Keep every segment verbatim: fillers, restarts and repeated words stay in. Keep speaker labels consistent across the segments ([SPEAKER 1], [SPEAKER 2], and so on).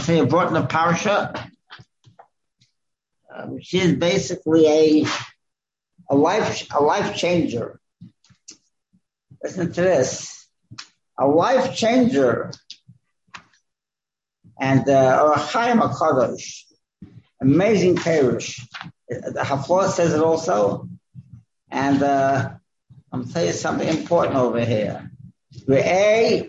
[SPEAKER 1] say a brought in the parasha, uh, which is basically a a life a life changer. Listen to this, a life changer, and uh, Chaim HaKadosh, amazing parish. The Haflah says it also, and uh, I'm going to tell you something important over here. Re'ei,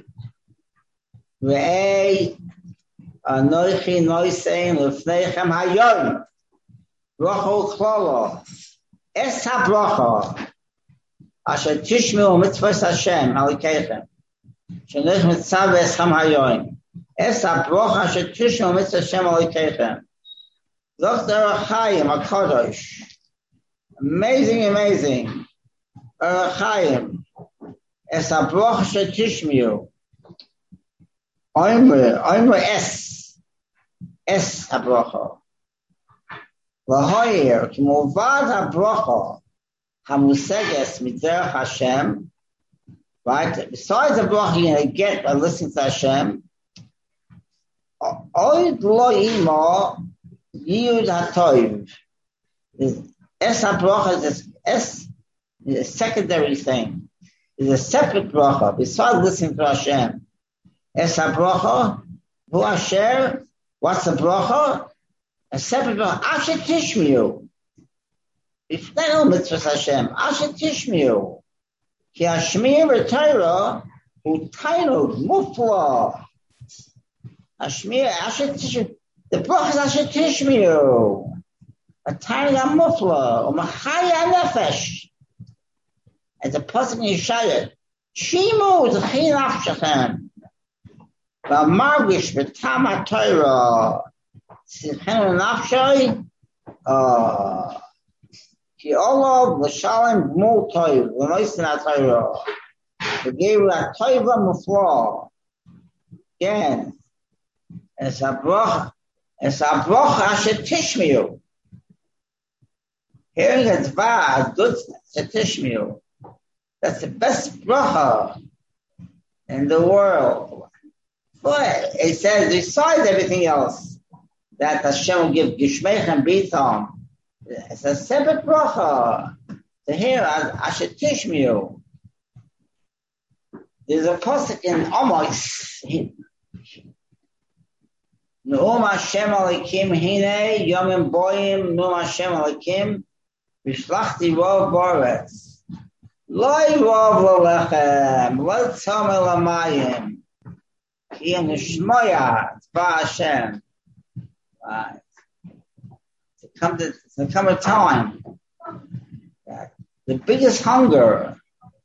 [SPEAKER 1] Re'ei, Anoichi Noisein Lefneichem Hayom, Bracha U'Klala, Es HaBracha, Asher Tishmeu Mitzvos Hashem Alikeichem, Shenech Mitzav Eschem Hayom, Es HaBracha Asher Tishmeu Mitzvos Hashem Alikeichem. Doctor Chaim HaKadosh, amazing, amazing. Chaim, Es HaBracha Asher Tishmeu. Omer, Omer Es, Es HaBracha. V'hoyer, K'movad HaBracha, Hamuseges Mitzvah Hashem, right? Besides the bracha you're going to get by listening to Hashem, Oid Lo Ima, Yud HaToiv. Es HaBracha is Es, is a secondary thing. It's a separate bracha, besides listening to Hashem. Es HaBracha, Hu Asher, what's the bracha? A separate bracha, Asher Tishmeu. B'fnei mitzvahs Hashem, Asher Tishmeu. Ki Hashmir v'Torah, Hu Tainug, Mufla. Hashmir, Asher Tishmeu. The bracha is Asher Tishmeu. A Tainug Mufla, U'machaya Nefesh. As a person in Yeshayah, Shimu Z'chi Nafshechem. V'amargish B'tam HaTorah. Sichenu Nafshay. Ah. Ki Olav L'Shalem Gmul Toiv. L'Noisen HaTorah. V'gevu HaTorah Mufla. Again. Es HaBracha. Es HaBracha Asher Tishmeu. Hearing a Dvar, good Asher Tishmeu. That's the best bracha in the world. But it says, besides everything else, that Hashem will give Gishmeich and Bitam. It's a separate bracha. To hear Asher Tishmeu. There's a pasuk in Amos. Nu'um Hashem Alekim Hine Yomim Boyim Nu'um Hashem Alekim Vishlachti Rov Boretz. Loi Rov Lechem Lo Tzomel Amayim Ki Nishmoya Tzva Hashem. Right. To come to, to come a time that the biggest hunger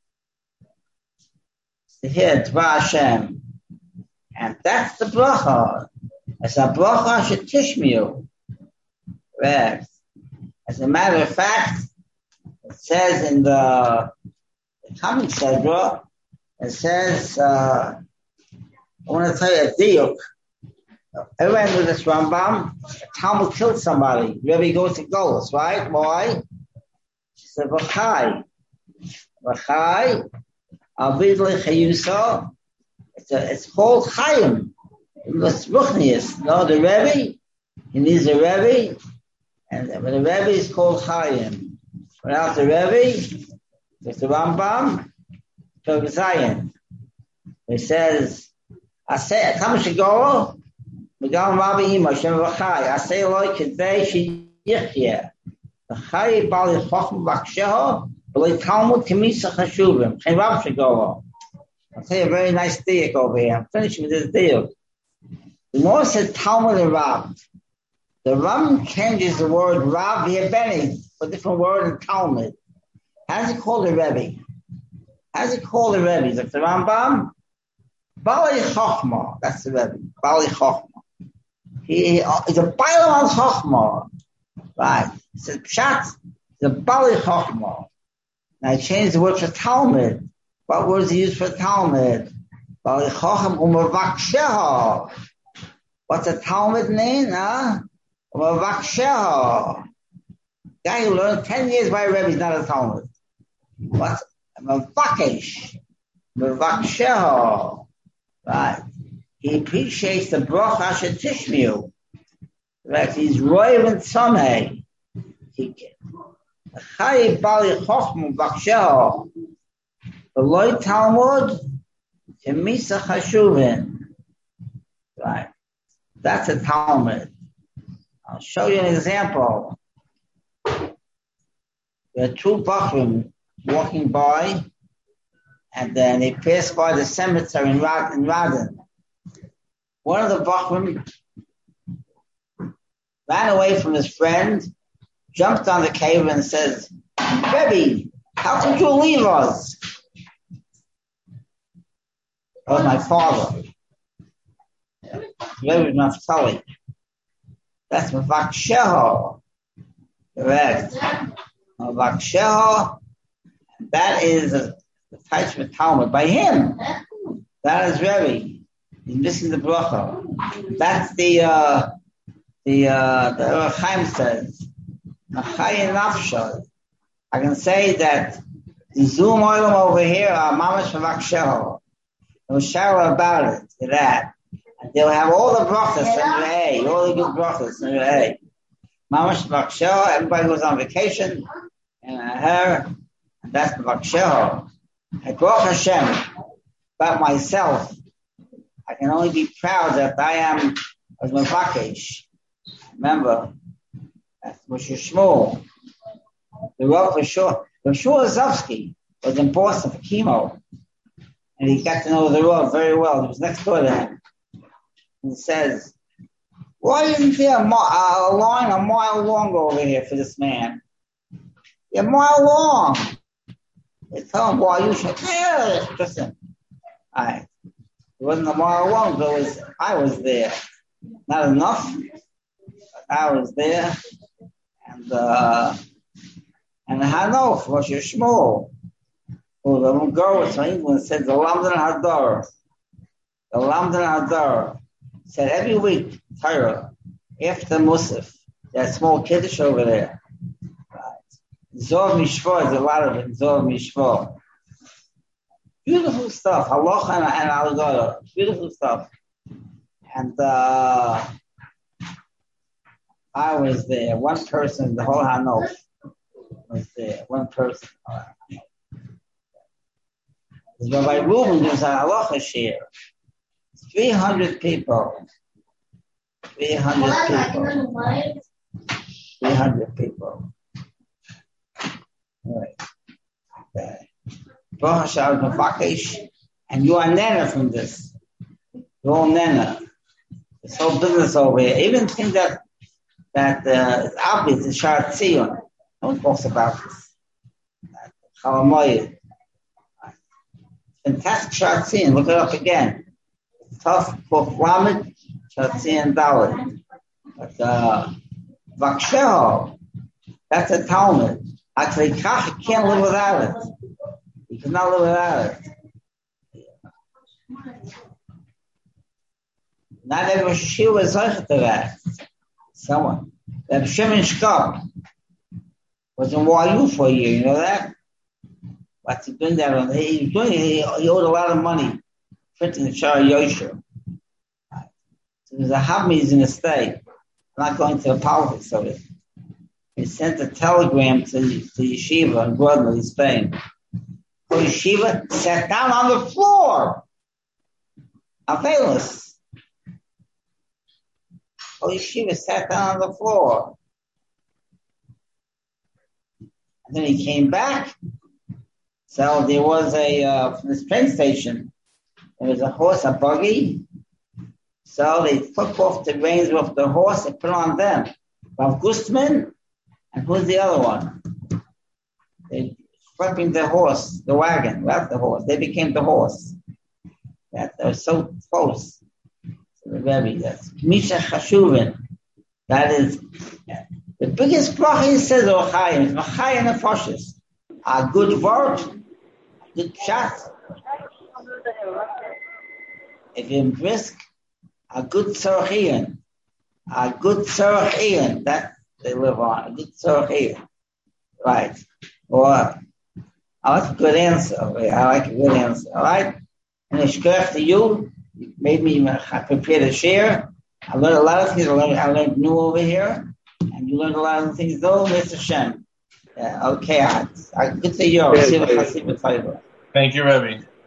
[SPEAKER 1] is to hear Tzva Hashem, and that's the bracha. It's a bracha Asher Tishmeu. Right. As a matter of fact, it says in the, the Talmud Sedra, it says, uh, I want to tell you a diuk. Everyone with this Rambam, Talmud killed somebody. Rebbe goes to Golos, right? Why? She said, V'chai. V'chai. Avid L'chayusa. It's a, it's called Chaim. It's Ruchnius. No, the Rebbe, he needs a Rebbe, and when the Rebbe is called Chaim. Without the Rebbe, there's the Rambam, to Zion. He says, I say, Tamashigoro, Megam Rabbi Ima, Shem V'chai, I say, Loi, Kedvei, Shi Yichye, V'chai, Bali Chochm Vaksheho, B'loi Talmud, Kemisa Chashuvim, Chen Rav Shigoro. I'll tell you a very nice diuk over here. I'm finishing with this diuk. The Gemara said Talmud and Rav. The Ram changes the word Rav Yebeni for a different word in Talmud. How does he call the Rebbe? How does he call the Rebbe? Like the Rambam? Bali Chochma. That's the Rebbe. Bali Chochma. He, he's a Bailam Chochma. Right. He says Pshat. He's a Bali Chochma. Now he changed the word for Talmud. What words he used for Talmud? Bali Chochem Umavaksheha. What's a Talmud name? Huh? Umavaksheha. Guy who learned ten years by a Rebbe is not a Talmud. What's Mavakesh? Mavaksheha. Right. he appreciates the bracha shetishmiu. That he's roiv and tzomei. He chayiv bali chochmu b'aksheho. V'loi Talmud Misa Chashuvin. Right. That's a Talmud. I'll show you an example. There are two Bachrim walking by, and then they pass by the cemetery in Radin. One of the Bachrim ran away from his friend, jumped on the cave and says, Rebbe, how could you leave us? That was my father. Rebbe Naftali. That's Mavaksheho. Correct. Mavaksheho. That is a, the Taichma Talmud. By him, that is Rebbe. He's missing the bracha. That's the, uh, the, uh, the Orach Chaim says. Nachai Nafshah. I can say that the Zoom oilam over here are Mamash Mavaksheho. No shower about it, to that. And they'll have all the brachas in Re'eh, all the good brachas in Re'eh. Mamash Mavaksheho, everybody goes on vacation, and her, and that's Mavaksheho. And Baruch Hashem, about myself, I can only be proud that I am as Mavakesh. Remember, that's Moshe Shmuel. The Rav for sure. Rav Shmuel Azovsky was in Boston for chemo. And he got to know the Rav very well. He was next door to him. And he says, why isn't there a, mi- a line a mile long over here for this man? Yeah, a mile long. They tell him, why you should, yeah, listen. All right. It wasn't a mile long, but it was, I was there. Not enough, but I was there. And, uh, and Hanoch, Rosh Shmuel, who the Mugawitz from England said, the Lamdan Hadar, the Lamdan Hadar, said every week, Torah, after Musaf, that small kiddush over there. Right. Zor Mishvah, there's a lot of it, Zor Mishvah. Beautiful stuff, Halacha and, and Alagara, beautiful stuff. And uh, I was there, one person, the whole Hanoch was there, one person. Rabbi Reuben gives a halacha share. three hundred people. three hundred people. three hundred people. All right. Okay. Baruch Hashem Mevakesh, and you are Nena from this. You're all Nena. This whole business over here. Even think that that uh, it's obvious in Shar Tzion. No one talks about this. Chalamoyed. Fantastic Shar Tzion. Look it up again. Tough for Lamed, Shar Tzion Dalet. But uh, Vaksheho, that's a Talmud. Actually, Kach can't live without it. You cannot live without it. Not every Shiva is like to that. Someone. Reb Shimon Shkop was in Y U for a year, you know that? What's he doing there? He was doing he, he owed a lot of money printing the Shara Yosher. So there's a Habmiz in the state. I'm not going to the politics of it. He sent a telegram to, to Yeshiva in Grodno, Spain. So Yeshiva sat down on the floor. Avelis. Oh, Yeshiva sat down on the floor. And then he came back. So there was a, uh, from this train station, there was a horse, a buggy. So they took off the reins off the horse and put on them. Rav Gustman, and who's the other one? They flipping the horse, the wagon, left the horse. They became the horse. That they're so close. The Rebbe, that's Misha Chashuvin. That is the biggest bracha he says, Ochayim, is Machayim Nefoshes. A good word, a good chat. If you're brisk, a good tzarachian. A good tzarachian. That they live on. A good tzarachian. Right. Or, I like a good answer. I like a good answer. All right? And it's correct to you. You made me uh, prepare to share. I learned a lot of things. I learned, I learned new over here. And you learned a lot of things, though, Mister Shem. Uh, okay, I, I, good to you.
[SPEAKER 2] Thank you, Rebbe.